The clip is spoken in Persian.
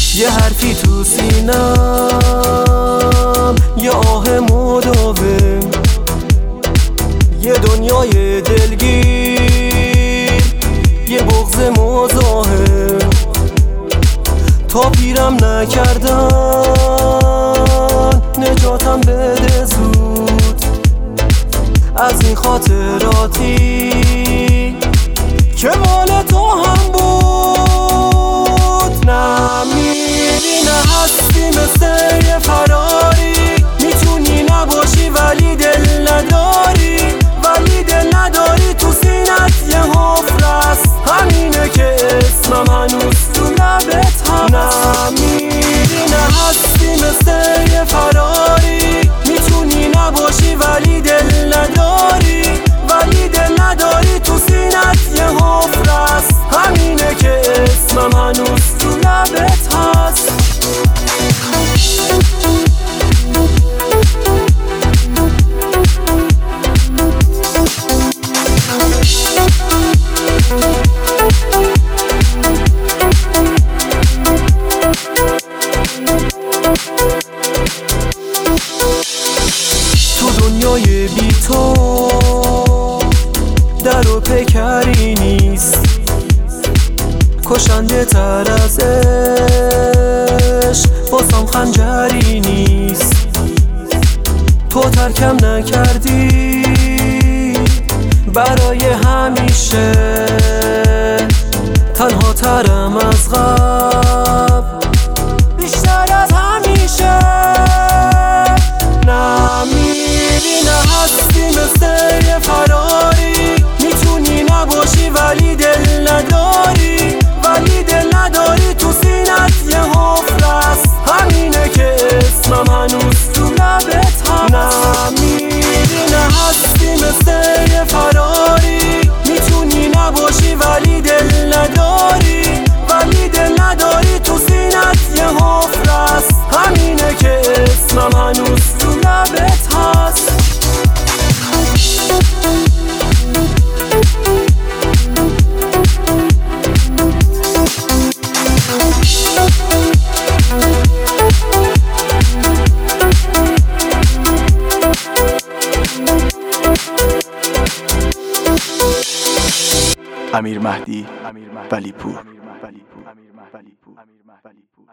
یه حرفی تو سینم، یه آه مداوم، یه دنیای دلگیر، یه بغض مزاحم. تا پیرم نکردن نجاتم بده زود از این خاطراتی که مال تو هم بود. نه میری نه هستی، مثل یه فراری، میتونی نباشی ولی دل نداری، ولی دل نداری تو سینت یه حفره است، همینه که اسمم هنوز تو لبت هست. نه میری نه هستی، مثل یه فراری، میتونی نباشی ولی دل نداری، ولی دل نداری تو سینت یه حفره است، همینه که اسمم هنوز تو لبت هست. تو دنیای بی تو در و پیکری نیست، کشنده تر از عشق باسم خنجری نیست. تو ترکم نکردی برای همیشه، تنها ترم از قبل، بیشتر از همیشه. نه میری نه هستی، مثل یه فراری، میتونی نباشی ولی دل نداری، ولی دل نداری تو سینت یه حفره است، همینه که اسمم هنوز تو لبت هست. نه میری نه هستی، مثل یه فراری، میتونی نباشی ولی دل نداری، ولی دل نداری تو سینت یه حفره است، همینه که اسمم هنوز تو لبت هست. امیر مهدی ولیپور.